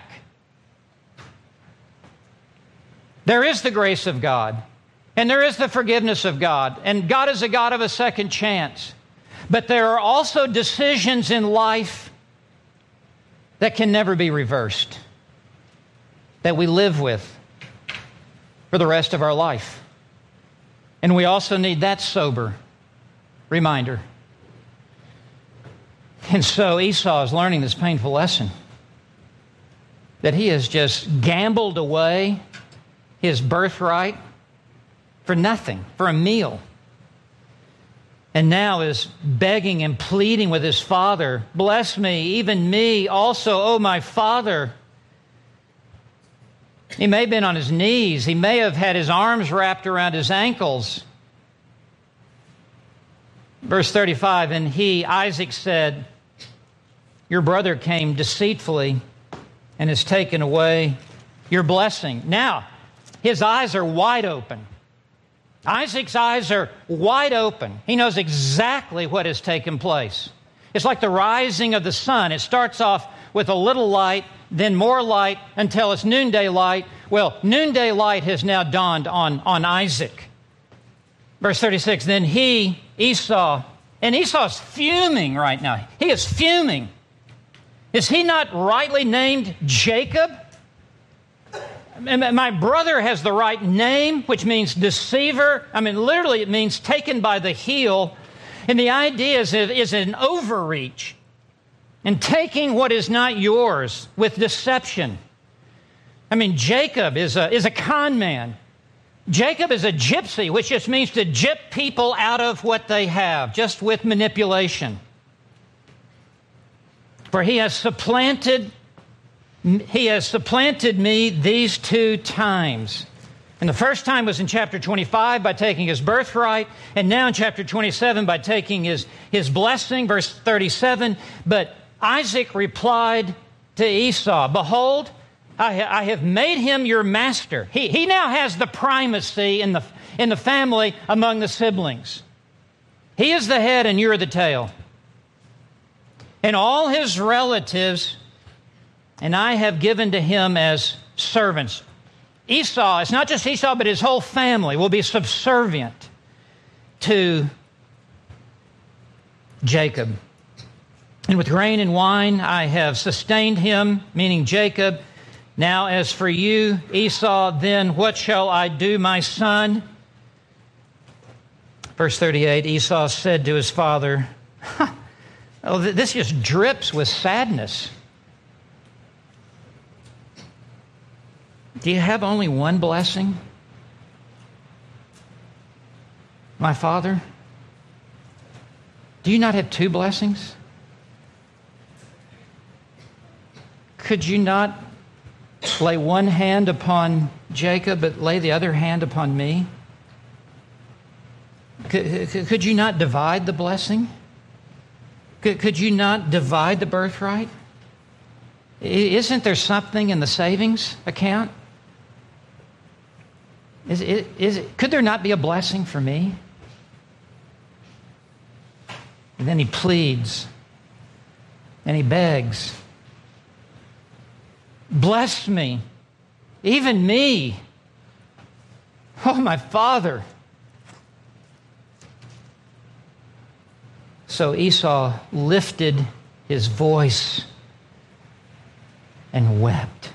There is the grace of God, and there is the forgiveness of God, and God is a God of a second chance. But there are also decisions in life that can never be reversed, that we live with for the rest of our life. And we also need that sober reminder. And so Esau is learning this painful lesson, that he has just gambled away his birthright for nothing, for a meal. And now is begging and pleading with his father, bless me, even me also, oh my father. He may have been on his knees. He may have had his arms wrapped around his ankles. Verse 35, and he, Isaac, said, your brother came deceitfully and has taken away your blessing. Now, his eyes are wide open. Isaac's eyes are wide open. He knows exactly what has taken place. It's like the rising of the sun. It starts off with a little light, then more light until it's noonday light. Well, noonday light has now dawned on Isaac. Verse 36, then he, Esau, and Esau's fuming right now. He is fuming. Is he not rightly named Jacob? My brother has the right name, which means deceiver. I mean, literally it means taken by the heel. And the idea is an overreach and taking what is not yours with deception. I mean, Jacob is a con man. Jacob is a gypsy, which just means to gyp people out of what they have, just with manipulation. For he has supplanted me these two times. And the first time was in chapter 25 by taking his birthright, and now in chapter 27 by taking his blessing, verse 37. But Isaac replied to Esau, behold, I have made him your master. He now has the primacy in the family among the siblings. He is the head and you're the tail. And all his relatives, and I have given to him as servants. Esau, it's not just Esau, but his whole family will be subservient to Jacob. And with grain and wine I have sustained him, meaning Jacob. Now as for you, Esau, then what shall I do, my son? Verse 38, Esau said to his father, oh, this just drips with sadness. Do you have only one blessing, my father? Do you not have two blessings? Could you not lay one hand upon Jacob, but lay the other hand upon me? Could you not divide the blessing? Could you not divide the birthright? Isn't there something in the savings account? Could there not be a blessing for me? And then he pleads and he begs, bless me, even me. Oh, my father. So Esau lifted his voice and wept.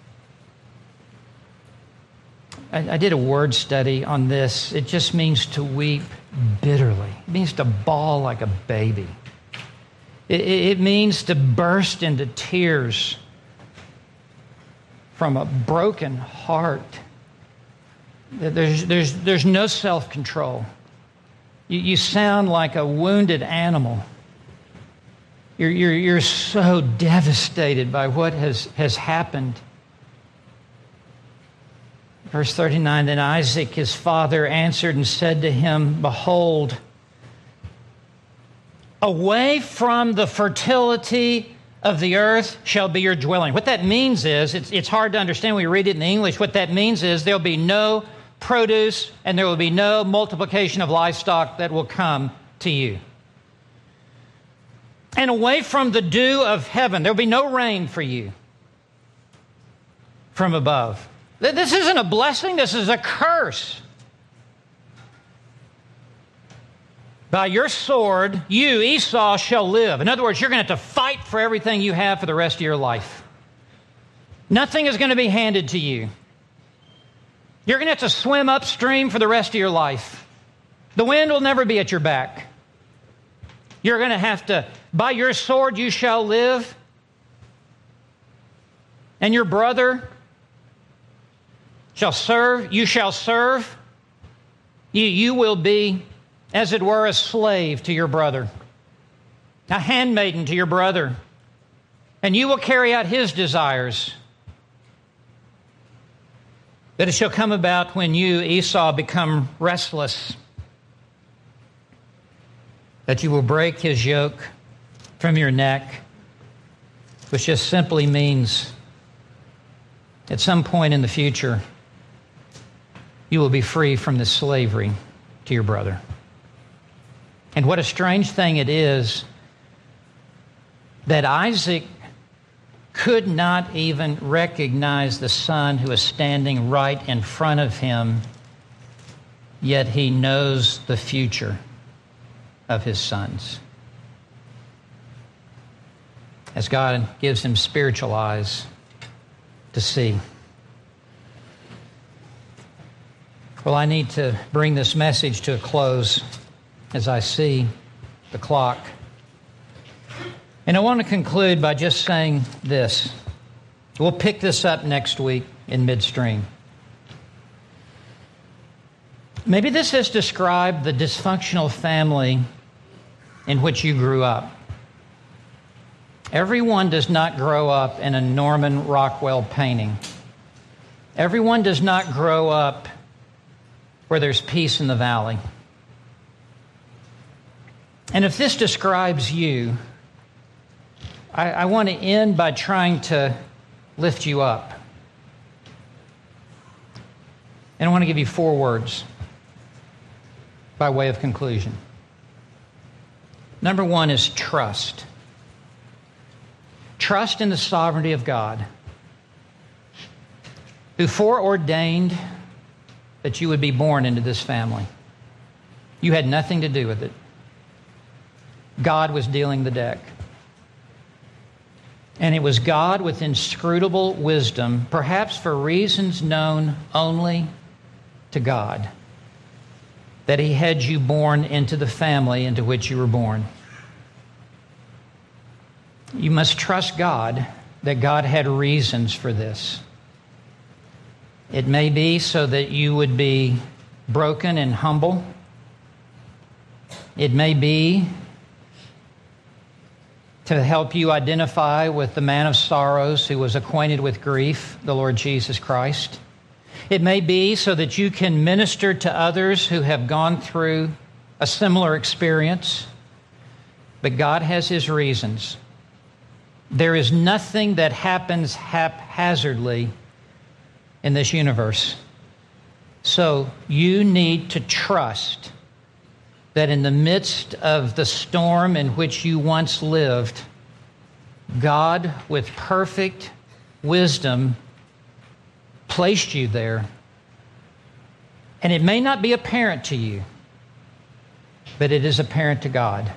I did a word study on this. It just means to weep bitterly. It means to bawl like a baby. It means to burst into tears from a broken heart. There's no self-control. You sound like a wounded animal. You're so devastated by what has happened. Verse 39, then Isaac, his father, answered and said to him, behold, away from the fertility of the earth shall be your dwelling. What that means is, it's hard to understand when you read it in English. What that means is there'll be no produce and there will be no multiplication of livestock that will come to you. And away from the dew of heaven, there will be no rain for you from above. This isn't a blessing, this is a curse. By your sword, you, Esau, shall live. In other words, you're going to have to fight for everything you have for the rest of your life. Nothing is going to be handed to you. You're going to have to swim upstream for the rest of your life. The wind will never be at your back. You're going to have to, by your sword you shall live. And your brother shall serve, you shall serve. You will be, as it were, a slave to your brother, a handmaiden to your brother, and you will carry out his desires. But it shall come about when you, Esau, become restless, that you will break his yoke from your neck, which just simply means at some point in the future, you will be free from this slavery to your brother. And what a strange thing it is that Isaac could not even recognize the son who is standing right in front of him, yet he knows the future of his sons. As God gives him spiritual eyes to see. Well, I need to bring this message to a close as I see the clock. And I want to conclude by just saying this. We'll pick this up next week in midstream. Maybe this has described the dysfunctional family in which you grew up. Everyone does not grow up in a Norman Rockwell painting. Everyone does not grow up where there's peace in the valley. And if this describes you, I want to end by trying to lift you up. And I want to give you 4 words by way of conclusion. Number 1 is trust. Trust in the sovereignty of God, who foreordained that you would be born into this family. You had nothing to do with it. God was dealing the deck. And it was God with inscrutable wisdom, perhaps for reasons known only to God, that He had you born into the family into which you were born. You must trust God that God had reasons for this. It may be so that you would be broken and humble. It may be to help you identify with the man of sorrows who was acquainted with grief, the Lord Jesus Christ. It may be so that you can minister to others who have gone through a similar experience. But God has His reasons. There is nothing that happens haphazardly in this universe. So you need to trust that in the midst of the storm in which you once lived, God, with perfect wisdom, placed you there. And it may not be apparent to you, but it is apparent to God.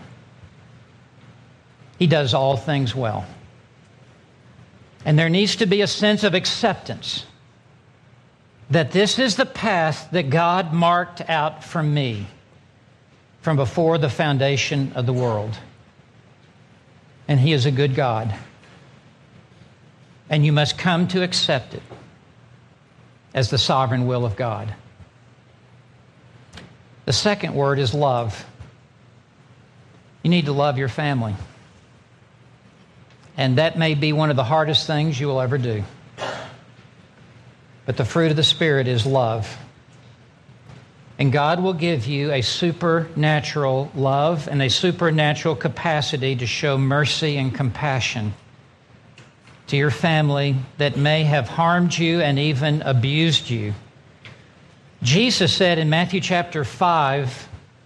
He does all things well. And there needs to be a sense of acceptance that this is the path that God marked out for me from before the foundation of the world. And He is a good God. And you must come to accept it as the sovereign will of God. The second word is love. You need to love your family. And that may be one of the hardest things you will ever do. But the fruit of the Spirit is love. And God will give you a supernatural love and a supernatural capacity to show mercy and compassion to your family that may have harmed you and even abused you. Jesus said in Matthew chapter 5,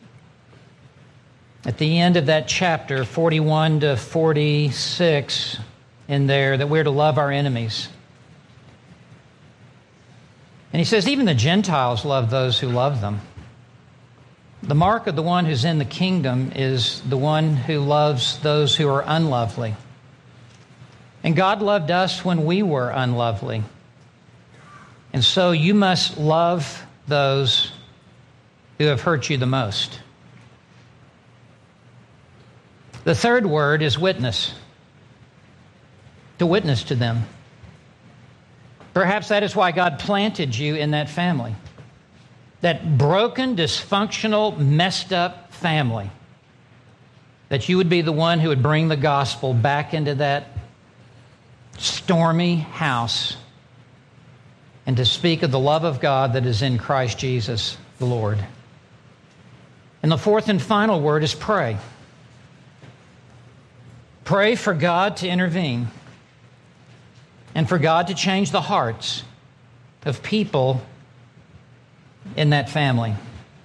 at the end of that chapter, 41 to 46 in there, that we're to love our enemies. And he says, even the Gentiles love those who love them. The mark of the one who's in the kingdom is the one who loves those who are unlovely. And God loved us when we were unlovely. And so you must love those who have hurt you the most. The third word is witness. To witness to them. Perhaps that is why God planted you in that family. That broken, dysfunctional, messed up family. That you would be the one who would bring the gospel back into that stormy house and to speak of the love of God that is in Christ Jesus the Lord. And the fourth and final word is pray. Pray for God to intervene and for God to change the hearts of people in that family.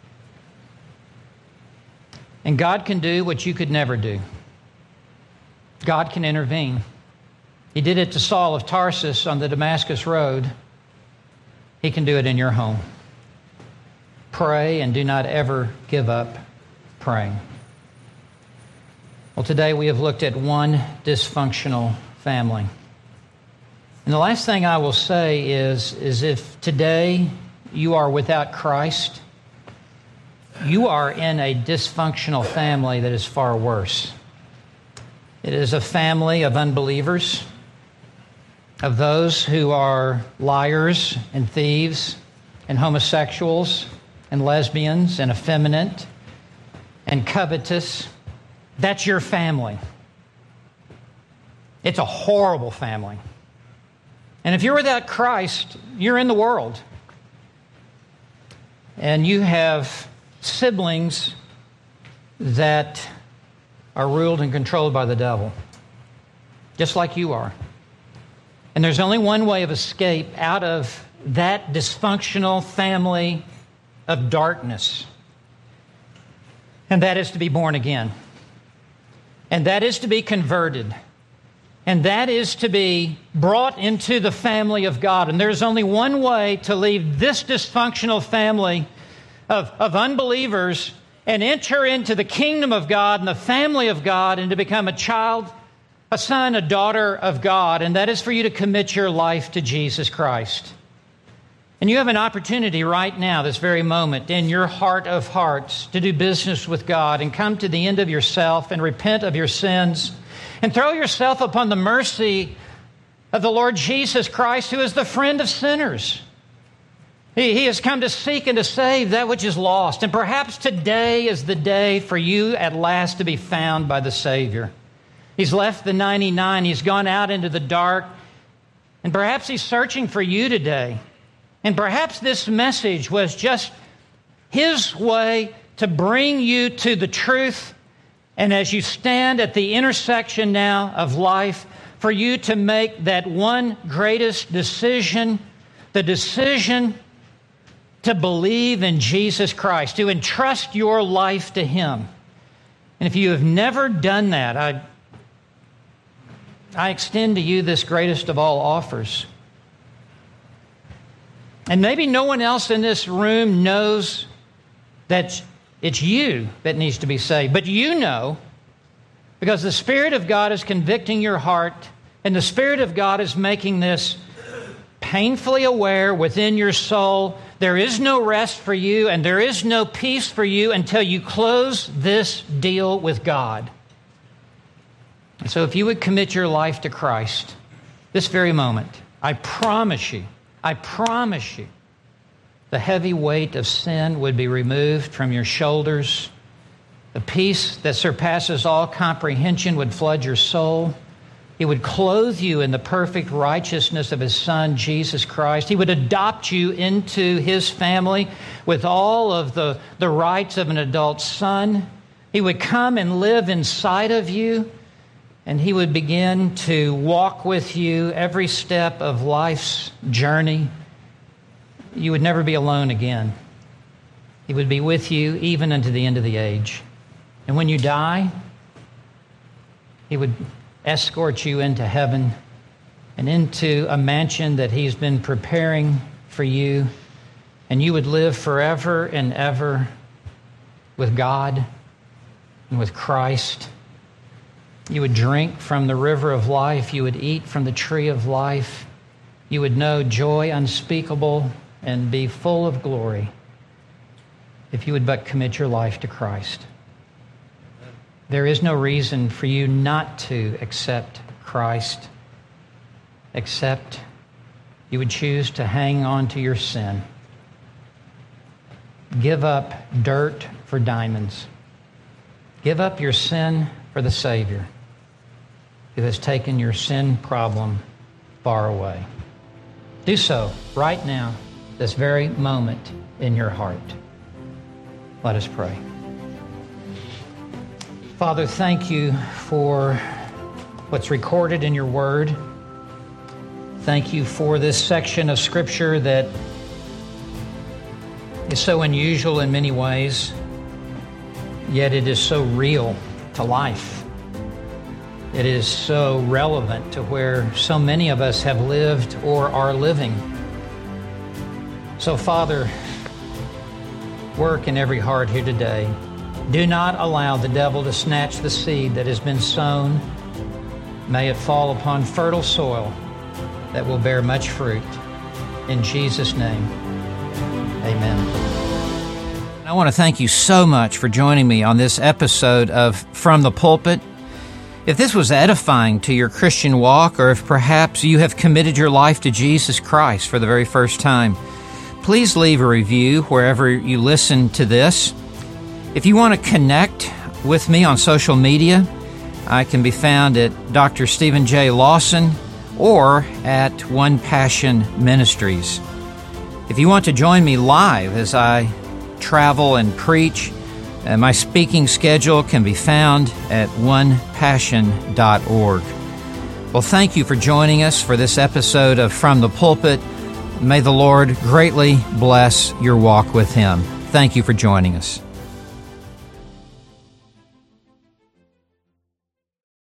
And God can do what you could never do. God can intervene. He did it to Saul of Tarsus on the Damascus Road. He can do it in your home. Pray and do not ever give up praying. Well, today we have looked at one dysfunctional family. And the last thing I will say is if today you are without Christ, you are in a dysfunctional family that is far worse. It is a family of unbelievers, of those who are liars and thieves and homosexuals and lesbians and effeminate and covetous. That's your family. It's a horrible family. And if you're without Christ, you're in the world. And you have siblings that are ruled and controlled by the devil, just like you are. And there's only one way of escape out of that dysfunctional family of darkness, and that is to be born again. And that is to be converted. And that is to be brought into the family of God. And there's only one way to leave this dysfunctional family of unbelievers and enter into the kingdom of God and the family of God and to become a child, a son, a daughter of God. And that is for you to commit your life to Jesus Christ. And you have an opportunity right now, this very moment, in your heart of hearts, to do business with God and come to the end of yourself and repent of your sins and throw yourself upon the mercy of the Lord Jesus Christ, who is the friend of sinners. He has come to seek and to save that which is lost. And perhaps today is the day for you at last to be found by the Savior. He's left the 99. He's gone out into the dark. And perhaps He's searching for you today. And perhaps this message was just His way to bring you to the truth. And as you stand at the intersection now of life, for you to make that one greatest decision, the decision to believe in Jesus Christ, to entrust your life to Him. And if you have never done that, I extend to you this greatest of all offers. And maybe no one else in this room knows that it's you that needs to be saved. But you know, because the Spirit of God is convicting your heart, and the Spirit of God is making this painfully aware within your soul. There is no rest for you, and there is no peace for you until you close this deal with God. And so if you would commit your life to Christ this very moment, I promise you, The heavy weight of sin would be removed from your shoulders. The peace that surpasses all comprehension would flood your soul. He would clothe you in the perfect righteousness of His Son, Jesus Christ. He would adopt you into His family with all of the rights of an adult son. He would come and live inside of you, and He would begin to walk with you every step of life's journey. You would never be alone again. He would be with you even unto the end of the age. And when you die, He would escort you into heaven and into a mansion that He's been preparing for you, and you would live forever and ever with God and with Christ. You would drink from the river of life. You would eat from the tree of life. You would know joy unspeakable and be full of glory if you would but commit your life to Christ. There is no reason for you not to accept Christ, except you would choose to hang on to your sin. Give up dirt for diamonds. Give up your sin for the Savior who has taken your sin problem far away. Do so right now, this very moment in your heart. Let us pray. Father, thank you for what's recorded in your word. Thank you for this section of Scripture that is so unusual in many ways, yet it is so real to life. It is so relevant to where so many of us have lived or are living. So, Father, work in every heart here today. Do not allow the devil to snatch the seed that has been sown. May it fall upon fertile soil that will bear much fruit. In Jesus' name, amen. I want to thank you so much for joining me on this episode of From the Pulpit. If this was edifying to your Christian walk, or if perhaps you have committed your life to Jesus Christ for the very first time, please leave a review wherever you listen to this. If you want to connect with me on social media, I can be found at Dr. Stephen J. Lawson or at One Passion Ministries. If you want to join me live as I travel and preach, my speaking schedule can be found at onepassion.org. Well, thank you for joining us for this episode of From the Pulpit. May the Lord greatly bless your walk with Him. Thank you for joining us.